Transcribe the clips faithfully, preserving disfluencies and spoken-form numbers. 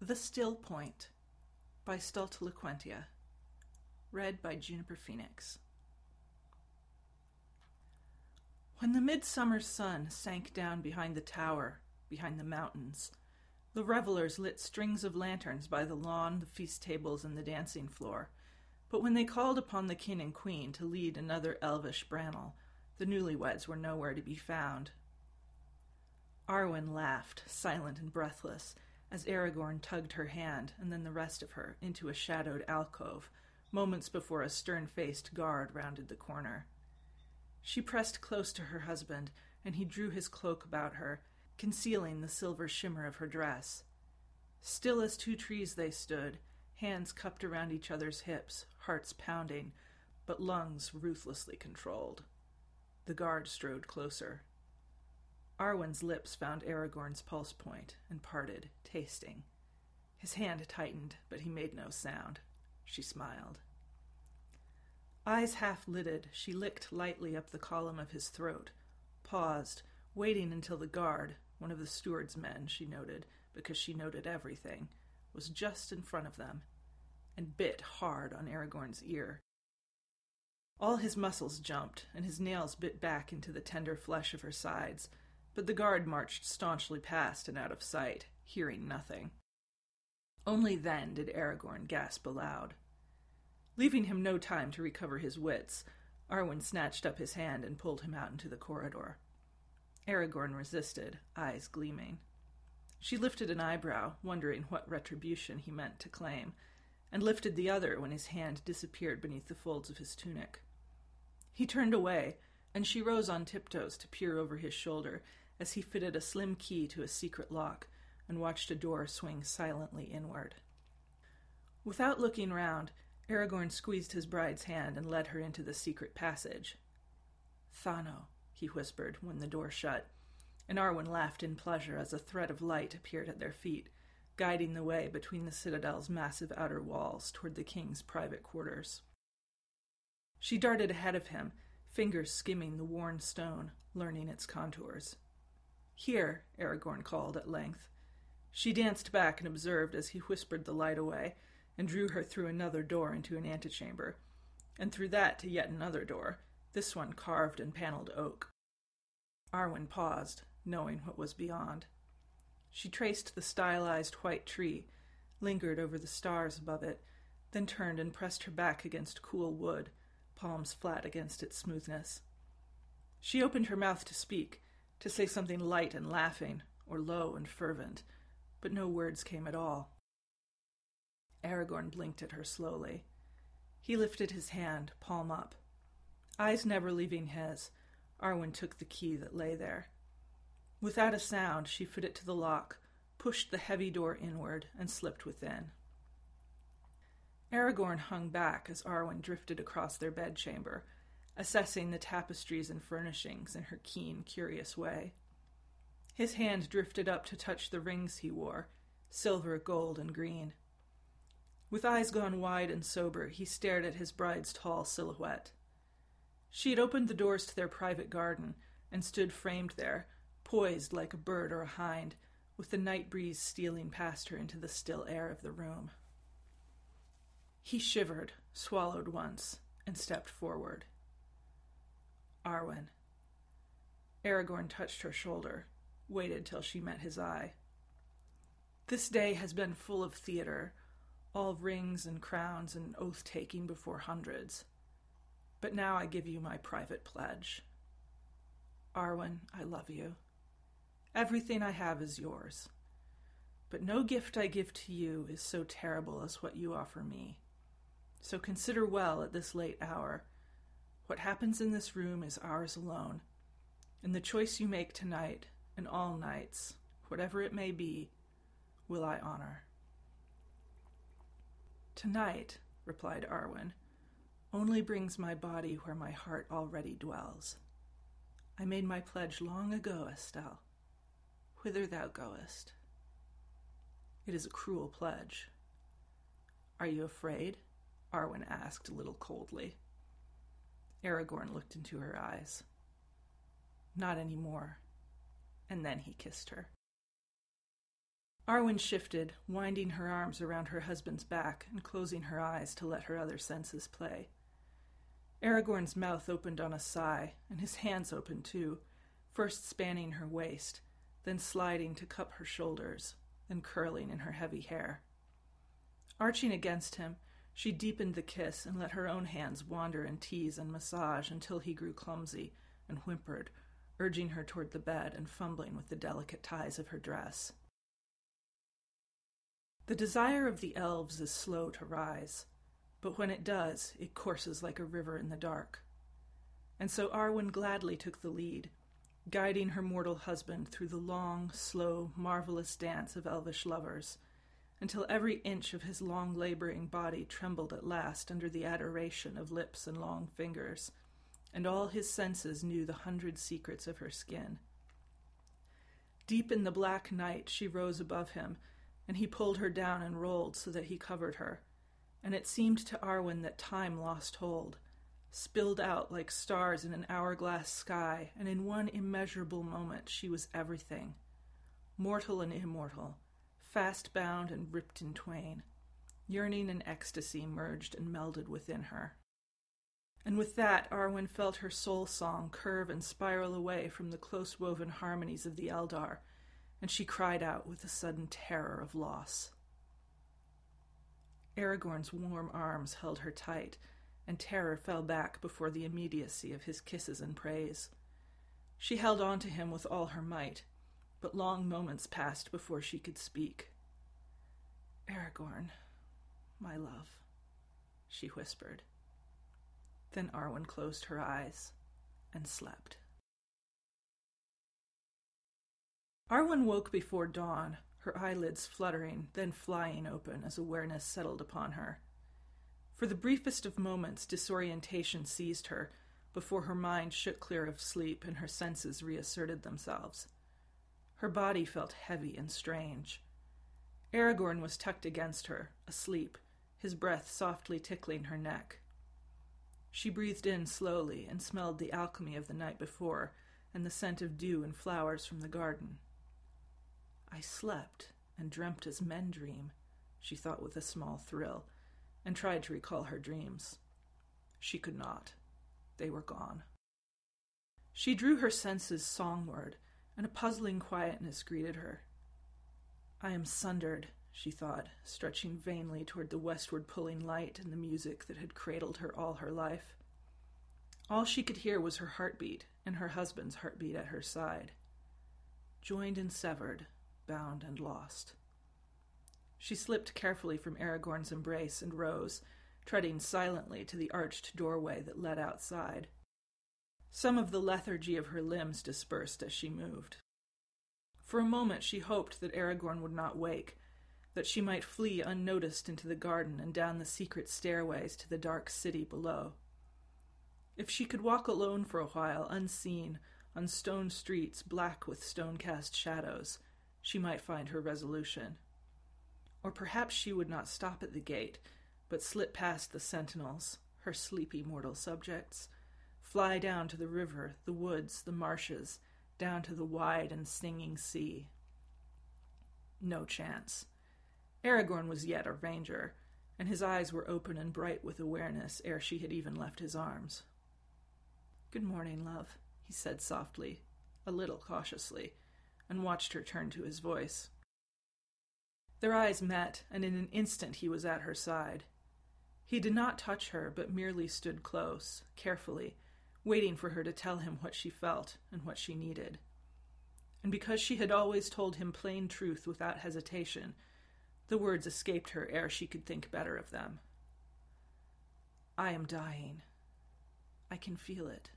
The Still Point by Stultiloquentia. Read by Juniper Phoenix. When the midsummer sun sank down behind the tower, behind the mountains, the revelers lit strings of lanterns by the lawn, the feast tables, and the dancing floor. But when they called upon the king and queen to lead another elvish brannel, the newlyweds were nowhere to be found. Arwen laughed, silent and breathless, as Aragorn tugged her hand, and then the rest of her, into a shadowed alcove, moments before a stern-faced guard rounded the corner. She pressed close to her husband, and he drew his cloak about her, concealing the silver shimmer of her dress. Still as two trees they stood, hands cupped around each other's hips, hearts pounding, but lungs ruthlessly controlled. The guard strode closer. Arwen's lips found Aragorn's pulse point and parted, tasting. His hand tightened, but he made no sound. She smiled. Eyes half-lidded, she licked lightly up the column of his throat, paused, waiting until the guard, one of the steward's men, she noted, because she noted everything, was just in front of them, and bit hard on Aragorn's ear. All his muscles jumped, and his nails bit back into the tender flesh of her sides, but the guard marched staunchly past and out of sight, hearing nothing. Only then did Aragorn gasp aloud. Leaving him no time to recover his wits, Arwen snatched up his hand and pulled him out into the corridor. Aragorn resisted, eyes gleaming. She lifted an eyebrow, wondering what retribution he meant to claim, and lifted the other when his hand disappeared beneath the folds of his tunic. He turned away, and she rose on tiptoes to peer over his shoulder as he fitted a slim key to a secret lock and watched a door swing silently inward. Without looking round, Aragorn squeezed his bride's hand and led her into the secret passage. "Thano," he whispered when the door shut, and Arwen laughed in pleasure as a thread of light appeared at their feet, guiding the way between the citadel's massive outer walls toward the king's private quarters. She darted ahead of him, fingers skimming the worn stone, learning its contours. "Here," Aragorn called at length. She danced back and observed as he whispered the light away, and drew her through another door into an antechamber, and through that to yet another door, this one carved and paneled oak. Arwen paused, knowing what was beyond. She traced the stylized white tree, lingered over the stars above it, then turned and pressed her back against cool wood, palms flat against its smoothness. She opened her mouth to speak, to say something light and laughing, or low and fervent, but no words came at all. Aragorn blinked at her slowly. He lifted his hand, palm up. Eyes never leaving his, Arwen took the key that lay there. Without a sound, she fit it to the lock, pushed the heavy door inward, and slipped within. Aragorn hung back as Arwen drifted across their bedchamber, assessing the tapestries and furnishings in her keen, curious way. His hand drifted up to touch the rings he wore, silver, gold, and green. With eyes gone wide and sober, he stared at his bride's tall silhouette. She had opened the doors to their private garden, and stood framed there, poised like a bird or a hind, with the night breeze stealing past her into the still air of the room. He shivered, swallowed once, and stepped forward. "Arwen." Aragorn touched her shoulder, waited till she met his eye. "This day has been full of theater, all rings and crowns and oath-taking before hundreds. But now I give you my private pledge. Arwen, I love you. Everything I have is yours. But no gift I give to you is so terrible as what you offer me. So consider well at this late hour. What happens in this room is ours alone, and the choice you make tonight, and all nights, whatever it may be, will I honor." "Tonight," replied Arwen, "only brings my body where my heart already dwells. I made my pledge long ago, Estelle, whither thou goest. It is a cruel pledge." "Are you afraid?" Arwen asked a little coldly. Aragorn looked into her eyes. "Not any more." And then he kissed her. Arwen shifted, winding her arms around her husband's back and closing her eyes to let her other senses play. Aragorn's mouth opened on a sigh, and his hands opened too, first spanning her waist, then sliding to cup her shoulders, then curling in her heavy hair. Arching against him, she deepened the kiss and let her own hands wander and tease and massage until he grew clumsy and whimpered, urging her toward the bed and fumbling with the delicate ties of her dress. The desire of the elves is slow to rise, but when it does, it courses like a river in the dark. And so Arwen gladly took the lead, guiding her mortal husband through the long, slow, marvelous dance of elvish lovers, until every inch of his long laboring body trembled at last under the adoration of lips and long fingers, and all his senses knew the hundred secrets of her skin. Deep in the black night she rose above him, and he pulled her down and rolled so that he covered her, and it seemed to Arwen that time lost hold, spilled out like stars in an hourglass sky, and in one immeasurable moment she was everything, mortal and immortal, fast-bound and ripped in twain. Yearning and ecstasy merged and melded within her. And with that, Arwen felt her soul song curve and spiral away from the close-woven harmonies of the Eldar, and she cried out with a sudden terror of loss. Aragorn's warm arms held her tight, and terror fell back before the immediacy of his kisses and praise. She held on to him with all her might, but long moments passed before she could speak. "Aragorn, my love," she whispered. Then Arwen closed her eyes and slept. Arwen woke before dawn, her eyelids fluttering, then flying open as awareness settled upon her. For the briefest of moments, disorientation seized her, before her mind shook clear of sleep and her senses reasserted themselves. Her body felt heavy and strange. Aragorn was tucked against her, asleep, his breath softly tickling her neck. She breathed in slowly and smelled the alchemy of the night before and the scent of dew and flowers from the garden. "I slept and dreamt as men dream," she thought with a small thrill, and tried to recall her dreams. She could not. They were gone. She drew her senses songward, and a puzzling quietness greeted her. "I am sundered," she thought, stretching vainly toward the westward-pulling light and the music that had cradled her all her life. All she could hear was her heartbeat, and her husband's heartbeat at her side. Joined and severed, bound and lost. She slipped carefully from Aragorn's embrace and rose, treading silently to the arched doorway that led outside. Some of the lethargy of her limbs dispersed as she moved. For a moment she hoped that Aragorn would not wake, that she might flee unnoticed into the garden and down the secret stairways to the dark city below. If she could walk alone for a while, unseen, on stone streets black with stone-cast shadows, she might find her resolution. Or perhaps she would not stop at the gate, but slip past the sentinels, her sleepy mortal subjects, fly down to the river, the woods, the marshes, down to the wide and singing sea. No chance. Aragorn was yet a ranger, and his eyes were open and bright with awareness ere she had even left his arms. "Good morning, love," he said softly, a little cautiously, and watched her turn to his voice. Their eyes met, and in an instant he was at her side. He did not touch her, but merely stood close, carefully, waiting for her to tell him what she felt and what she needed. And because she had always told him plain truth without hesitation, the words escaped her ere she could think better of them. "I am dying. I can feel it."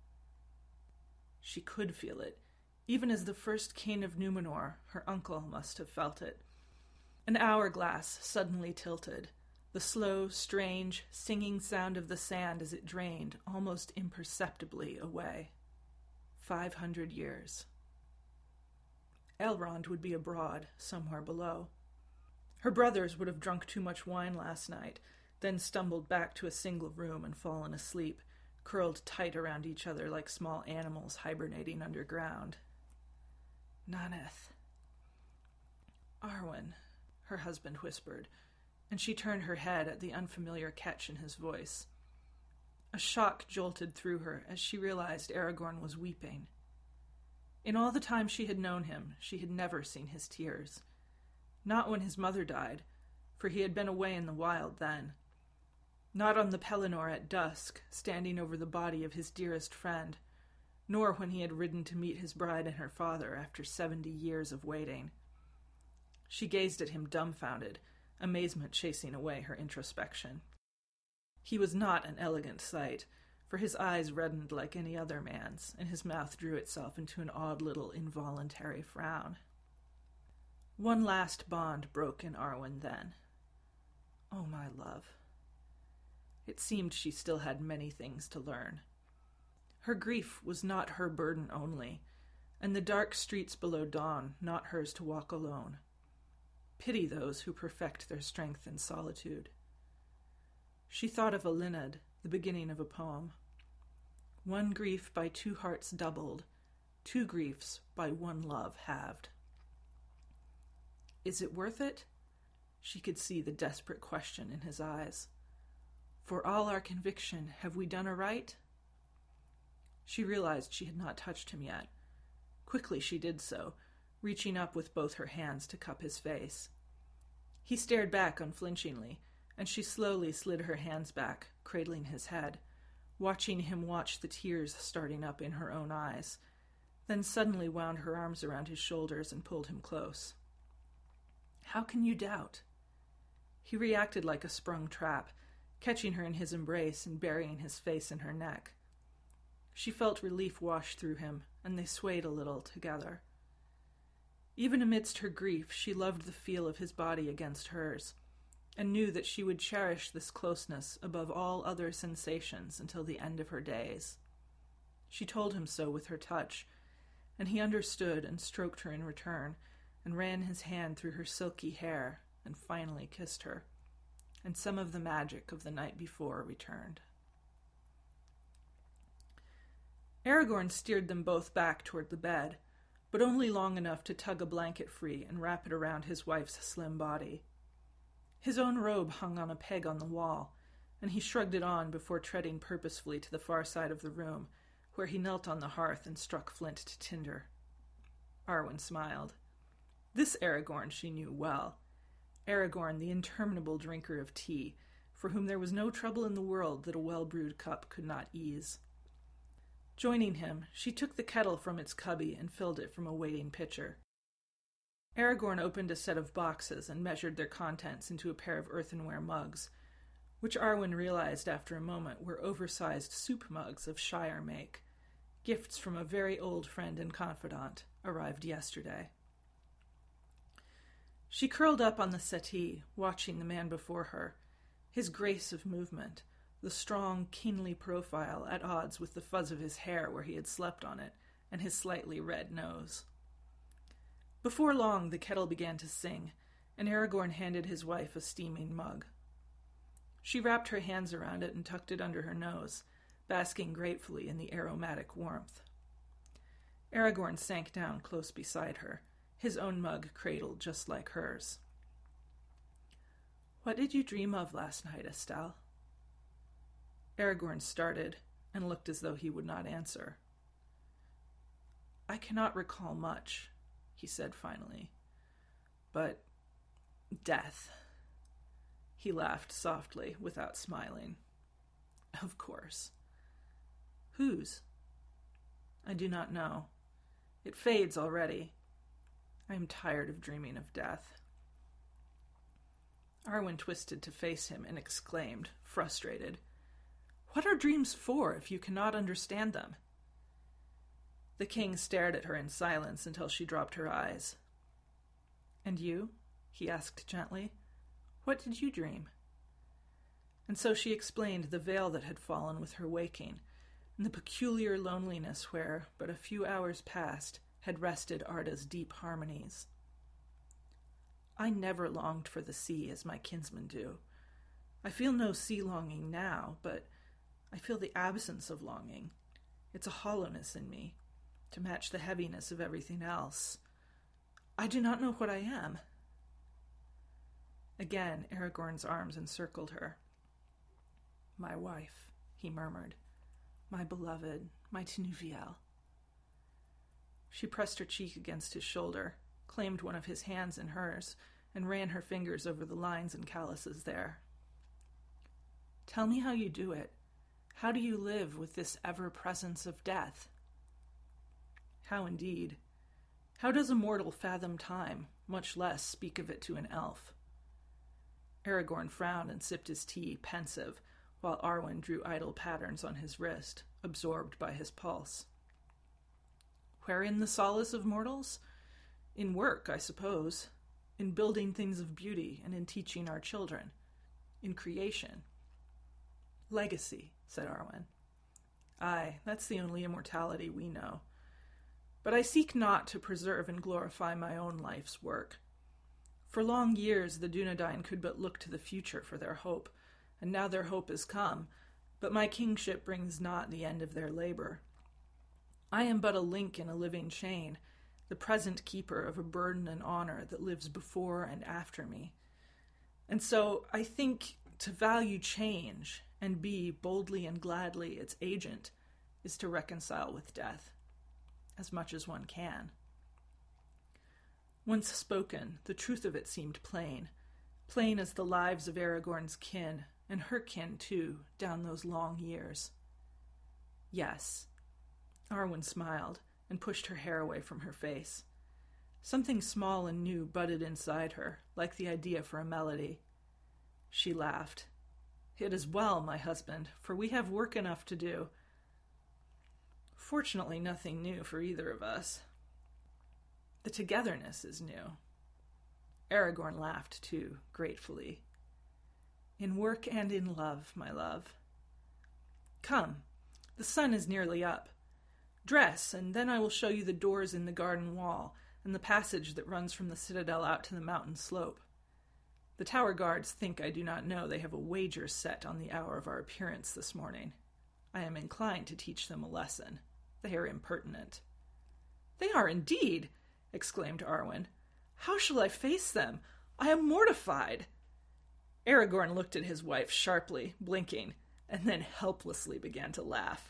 She could feel it, even as the first king of Númenor, her uncle, must have felt it. An hourglass suddenly tilted, the slow, strange, singing sound of the sand as it drained almost imperceptibly away. Five hundred years. Elrond would be abroad, somewhere below. Her brothers would have drunk too much wine last night, then stumbled back to a single room and fallen asleep, curled tight around each other like small animals hibernating underground. Naneth. "Arwen," her husband whispered, and she turned her head at the unfamiliar catch in his voice. A shock jolted through her as she realized Aragorn was weeping. In all the time she had known him, she had never seen his tears. Not when his mother died, for he had been away in the wild then. Not on the Pelennor at dusk, standing over the body of his dearest friend, nor when he had ridden to meet his bride and her father after seventy years of waiting. She gazed at him dumbfounded, amazement chasing away her introspection. He was not an elegant sight, for his eyes reddened like any other man's, and his mouth drew itself into an odd little involuntary frown. One last bond broke in Arwen then. "Oh, my love." It seemed she still had many things to learn. Her grief was not her burden only, and the dark streets below dawn not hers to walk alone. Pity those who perfect their strength in solitude. She thought of a Linnet, the beginning of a poem. One grief by two hearts doubled, two griefs by one love halved. Is it worth it? She could see the desperate question in his eyes. For all our conviction, have we done aright? She realized she had not touched him yet. Quickly she did so, reaching up with both her hands to cup his face. He stared back unflinchingly, and she slowly slid her hands back, cradling his head, watching him watch the tears starting up in her own eyes, then suddenly wound her arms around his shoulders and pulled him close. How can you doubt? He reacted like a sprung trap, catching her in his embrace and burying his face in her neck. She felt relief wash through him, and they swayed a little together. Even amidst her grief, she loved the feel of his body against hers, and knew that she would cherish this closeness above all other sensations until the end of her days. She told him so with her touch, and he understood and stroked her in return, and ran his hand through her silky hair, and finally kissed her, and some of the magic of the night before returned. Aragorn steered them both back toward the bed, but only long enough to tug a blanket free and wrap it around his wife's slim body. His own robe hung on a peg on the wall, and he shrugged it on before treading purposefully to the far side of the room, where he knelt on the hearth and struck flint to tinder. Arwen smiled. This Aragorn she knew well. Aragorn, the interminable drinker of tea, for whom there was no trouble in the world that a well-brewed cup could not ease. Joining him, she took the kettle from its cubby and filled it from a waiting pitcher. Aragorn opened a set of boxes and measured their contents into a pair of earthenware mugs, which Arwen realized after a moment were oversized soup mugs of Shire make, gifts from a very old friend and confidant, arrived yesterday. She curled up on the settee, watching the man before her, his grace of movement, the strong, keenly profile at odds with the fuzz of his hair where he had slept on it, and his slightly red nose. Before long the kettle began to sing, and Aragorn handed his wife a steaming mug. She wrapped her hands around it and tucked it under her nose, basking gratefully in the aromatic warmth. Aragorn sank down close beside her, his own mug cradled just like hers. "What did you dream of last night, Estelle?" Aragorn started and looked as though he would not answer. "I cannot recall much," he said finally. "But death." He laughed softly, without smiling. "Of course." "Whose?" "I do not know. It fades already. I am tired of dreaming of death." Arwen twisted to face him and exclaimed, frustrated, "What are dreams for if you cannot understand them?" The king stared at her in silence until she dropped her eyes. "And you?" he asked gently. "What did you dream?" And so she explained the veil that had fallen with her waking, and the peculiar loneliness where, but a few hours past, had rested Arda's deep harmonies. "I never longed for the sea as my kinsmen do. I feel no sea longing now, but I feel the absence of longing. It's a hollowness in me, to match the heaviness of everything else. I do not know what I am." Again, Aragorn's arms encircled her. "My wife," he murmured. "My beloved, my Tinuviel." She pressed her cheek against his shoulder, claimed one of his hands in hers, and ran her fingers over the lines and calluses there. "Tell me how you do it. How do you live with this ever-presence of death?" How indeed? How does a mortal fathom time, much less speak of it to an elf? Aragorn frowned and sipped his tea, pensive, while Arwen drew idle patterns on his wrist, absorbed by his pulse. "Wherein the solace of mortals? In work, I suppose. In building things of beauty and in teaching our children. In creation." "Legacy," said Arwen. "Aye, that's the only immortality we know. But I seek not to preserve and glorify my own life's work. For long years the Dunedain could but look to the future for their hope, and now their hope is come, but my kingship brings not the end of their labor. I am but a link in a living chain, the present keeper of a burden and honor that lives before and after me. And so I think to value change and be boldly and gladly its agent is to reconcile with death, as much as one can." Once spoken, the truth of it seemed plain, plain as the lives of Aragorn's kin, and her kin too, down those long years. "Yes." Arwen smiled, and pushed her hair away from her face. Something small and new budded inside her, like the idea for a melody. She laughed. "It is well, my husband, for we have work enough to do. Fortunately, nothing new for either of us. The togetherness is new." Aragorn laughed too, gratefully. "In work and in love, my love. Come, the sun is nearly up. Dress, and then I will show you the doors in the garden wall, and the passage that runs from the citadel out to the mountain slope. The tower guards think I do not know they have a wager set on the hour of our appearance this morning. I am inclined to teach them a lesson. They are impertinent." "They are indeed!" exclaimed Arwen. "How shall I face them? I am mortified." Aragorn looked at his wife sharply, blinking, and then helplessly began to laugh.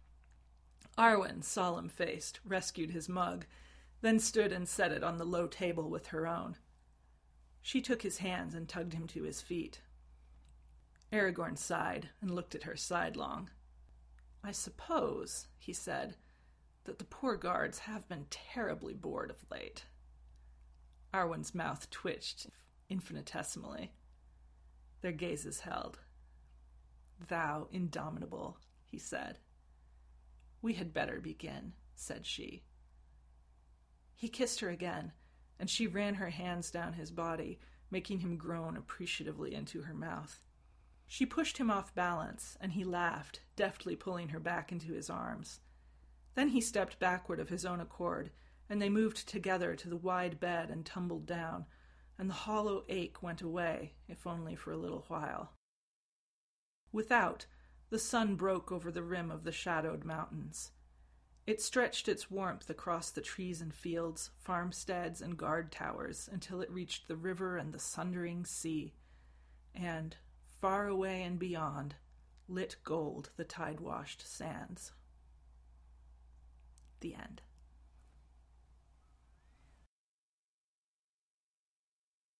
Arwen, solemn-faced, rescued his mug, then stood and set it on the low table with her own. She took his hands and tugged him to his feet. Aragorn sighed and looked at her sidelong. "I suppose," he said, "that the poor guards have been terribly bored of late." Arwen's mouth twitched infinitesimally. Their gazes held. "Thou indomitable," he said. "We had better begin," said she. He kissed her again, and she ran her hands down his body, making him groan appreciatively into her mouth. She pushed him off balance, and he laughed, deftly pulling her back into his arms. Then he stepped backward of his own accord, and they moved together to the wide bed and tumbled down, and the hollow ache went away, if only for a little while. Without, the sun broke over the rim of the shadowed mountains. It stretched its warmth across the trees and fields, farmsteads and guard towers, until it reached the river and the sundering sea, and, far away and beyond, lit gold the tide-washed sands. The end.